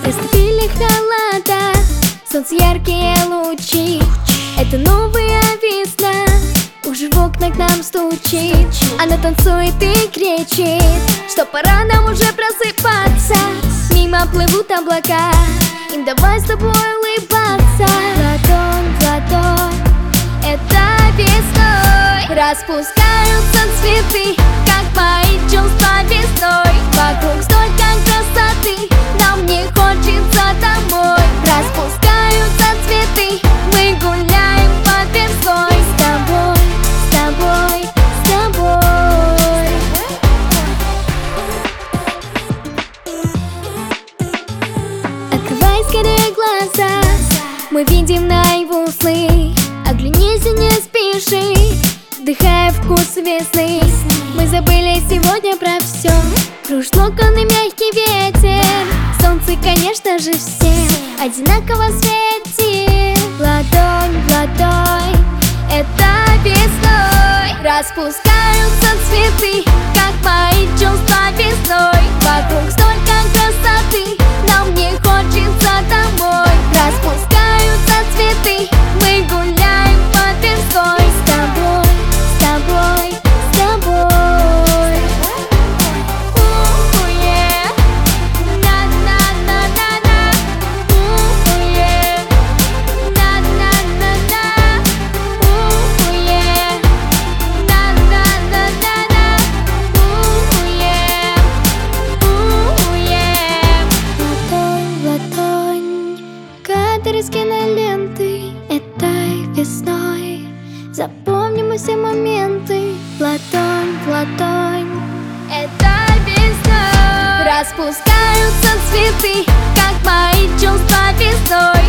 Растопили халата, солнце яркие лучи. Это новая весна, уже в окна к нам стучит. Она танцует и кричит, что пора нам уже просыпаться. Мимо плывут облака, им давай с тобой улыбаться. Ладонь в ладонь, это весной распускаются цветы, как мои чувства весной. Вокруг столько красоты, нам не хочется домой. Распускаются цветы, мы гуляем по Тверской. С тобой, с тобой, с тобой. Открывай скорее глаза, мы видим наяву сны. Оглянись и не спеши, вдыхая вкус весны. Мы забыли сегодня про все, кружит локоны мягкий ветер. Солнце, конечно же, всем одинаково светит. Ладонь в ладонь, это весной распускаются цветы, как мои чувства весной. Вокруг столько красоты, нам не хочется домой. Распускаются цветы, мы гуляем по Тверской. С тобой, с тобой, с тобой. Yeah. На-на-на-на-на. Yeah. На-на-на-на. Yeah. На-на-на-на-на. Yeah. Ладонь в ладонь, кадры из киноленты этой весной. Запомним мы все моменты. Ладонь в ладонь, это весной распускаются цветы, как мои чувства весной.